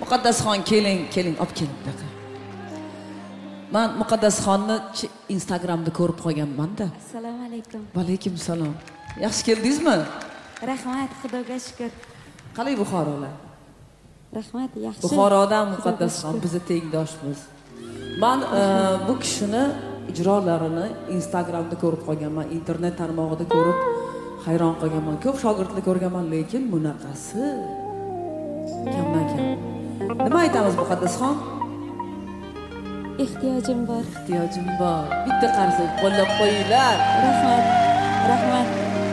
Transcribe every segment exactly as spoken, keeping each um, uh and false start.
Muqaddasxon keling, keling, olib keling buyoqqa. Men Muqaddasxonni Instagramda ko'rib qolganman-da. Assalomu alaykum. Va alaykum salom. Yaxshi keldingizmi? Rahmat, Xudoga shukr. Qalay Buxorolar? Rahmat, yaxshi. Buxorodan Muqaddasxon bizni tengdoshmiz. Men bu kishini ijrolarini Instagramda ko'rib qolganman, internet tarmog'ida ko'rib hayron qolganman. Ko'p shogirdlar ko'rganman, lekin bunaqasi kamdan kam. Nima aytamiz Muqaddasxon? Ehtiyojim bor. Ehtiyojim bor. Bitta qarsak qo'llab qo'yinglar. Rahmat. Rahmat.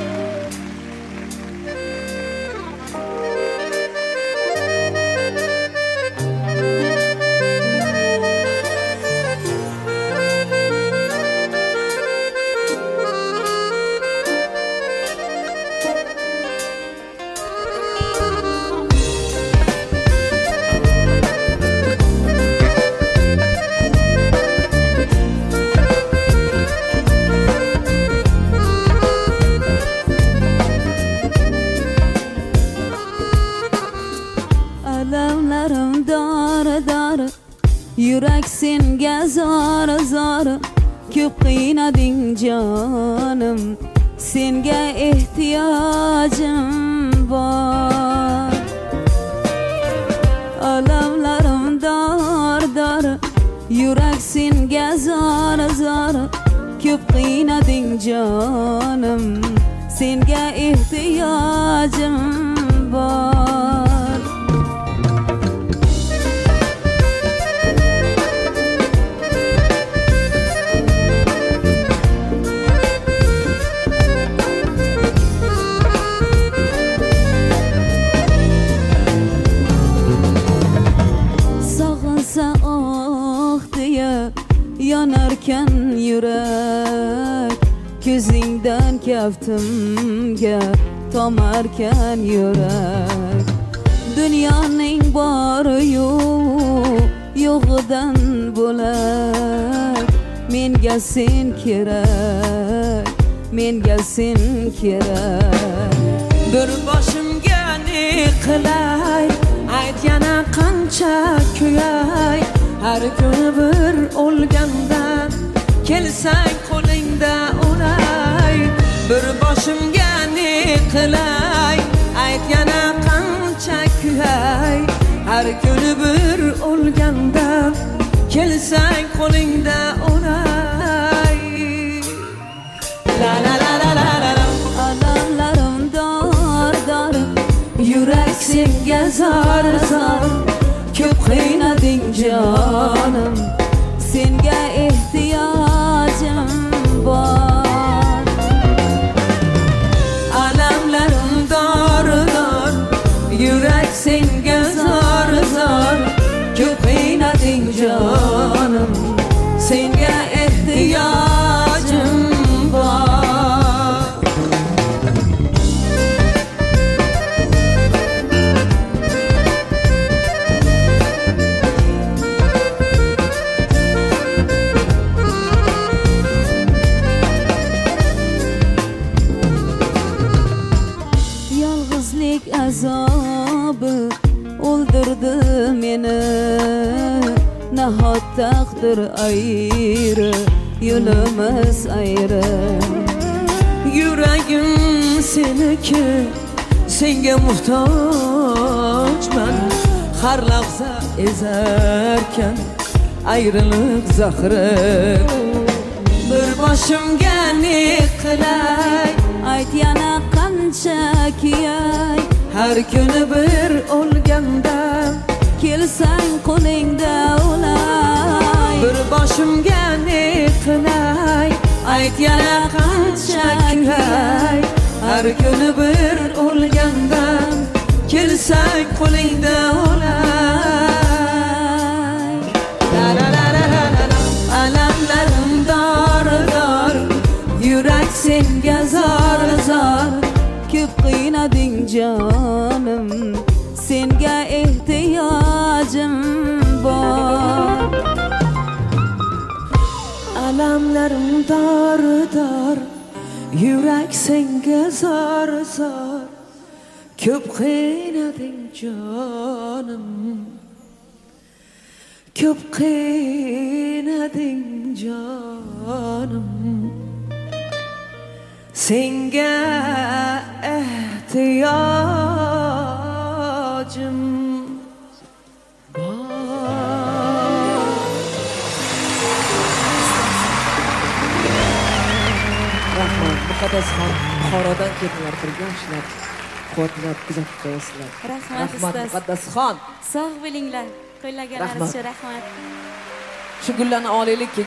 Yurak senga zor zor ko'p qiynading jonim, senga ehtiyojim bor. Alamlarim dor dor, yurak senga zor zor ko'p qiynading jonim, senga ehtiyojim bor. Yanarken yürek, gözünden kaftimga tomarken yürek. Dünyanın bari yo'q, yo'g'idan bo'lak. Menga sen kerak, menga sen kerak. Bir boshimga ne qilay, ayt yana qancha kuyay. Har kuni bir o'lganda kelsang qo'lingda o'lay. Bir boshimga ne qilay, ayt yana qancha kuyay. Har kuni bir o'lganda kelsang qo'lingda o'lay. La la la la la la. Alamlarim dor dor, yurak senga zor zor ko'p qiynading jonim, senga ehtiyojim bor. Alamlarim dor dor, yurak senga zor zor ko'p qiynading jonim, senga ehtiyojim bor. Azabı o'ldirdi meni, nahot taqdir ayrı, yo'limiz ayrı. Yuragim seniki, senga muhtojman. Har lahza ezarkan ayrılık zahri. Bir boshimga ne qilay, ayt yana qancha kuyay. Har kuni bir o'lganda kelsang qo'lingda o'lay. Bir boshimga ne qilay, ayt yana qancha kuyay. Har kuni bir o'lganda kelsang qo'lingda o'lay. La la la la la la. Alamlarim dor dor, yurak senga zor zor ko'p qiynading jonim, senga ehtiyojim bor. Alamlarim dor dor, yurak senga zor zor ko'p qiynading jonim, ko'p qiynading jonim, senga ehtiyojim Rahmat, Muqaddasxon, Buxorodan keldilar, birga ishlab, quvvatlab kuzatib qo'yasizlar. Rahmat, Rahmat, ustoz. Muqaddasxon. Sog' bo'linglar. Qo'llaganlariz uchun rahmat. Shu gullarni olaylik.